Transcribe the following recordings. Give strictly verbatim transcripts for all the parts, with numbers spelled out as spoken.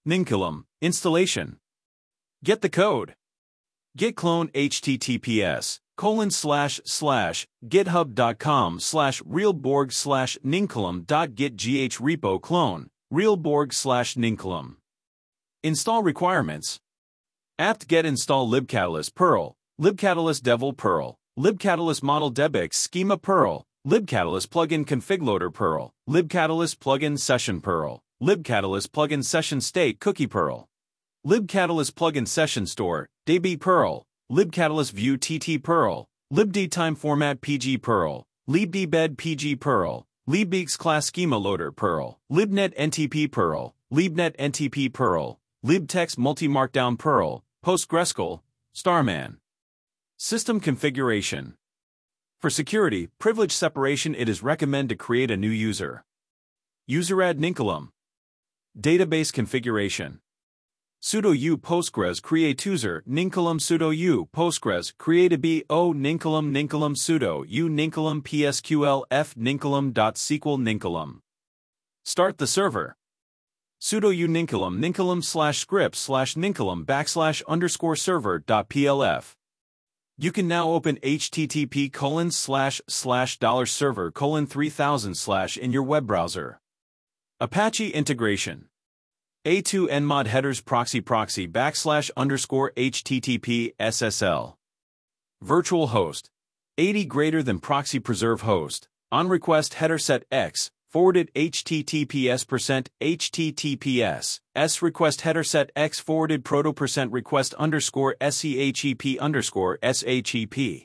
Ninkulam, installation. Get the code. Git clone https colon slash slash github.com slash realborg slash ninkulam.gitgh repo clone realborg slash ninkulam. Install requirements. apt-get install libcatalyst Perl, libcatalyst devel Perl, libcatalyst model debix schema Perl, libcatalyst plugin config loader Perl, libcatalyst plugin session Perl, libcatalyst plugin session state cookie Perl, libcatalyst plugin session store db Perl, libcatalyst view tt Perl, libd time format pg Perl, libdbed pg Perl, libx class schema loader Perl, libnet ntp Perl, libnet ntp Perl, libtext multi-markdown Perl, PostgreSQL, Starman. System configuration. For security, privilege separation, it is recommended to create a new user. User add Ninkulam. Database configuration. sudo u Postgres create user Ninkulam sudo u Postgres create a bo Ninkulam Ninkulam sudo u Ninkulam psql f ninkulam.sql Ninkulam. Start the server. Sudo u Ninkulam Ninkulam slash script slash Ninkulam backslash underscore server dot plf. You can now open http colon slash slash dollar server colon three thousand slash in your web browser. Apache integration. A two nmod headers proxy proxy backslash underscore http S S L. Virtual host. eighty greater than proxy preserve host. On request header set X. Forwarded https percent https s request header set X forwarded proto percent request underscore shep underscore shep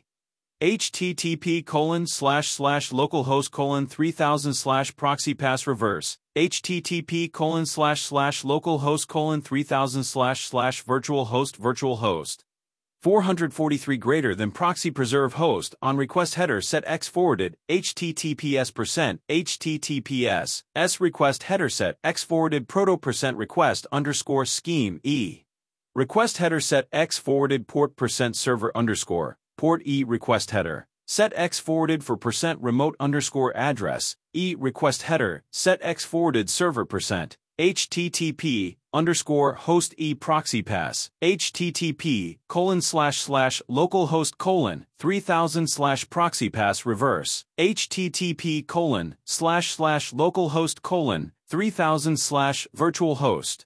http colon slash slash localhost colon three thousand slash proxy pass reverse http colon slash slash localhost colon three thousand slash slash virtual host virtual host four hundred forty-three greater than proxy preserve host on request header set X forwarded https percent https s request header set X forwarded proto percent request underscore scheme e request header set X forwarded port percent server underscore port e request header set X forwarded for percent remote underscore address e request header set X forwarded server percent http underscore host e proxy pass http colon slash slash localhost colon three thousand slash proxy pass reverse http colon slash slash localhost colon three thousand slash virtual host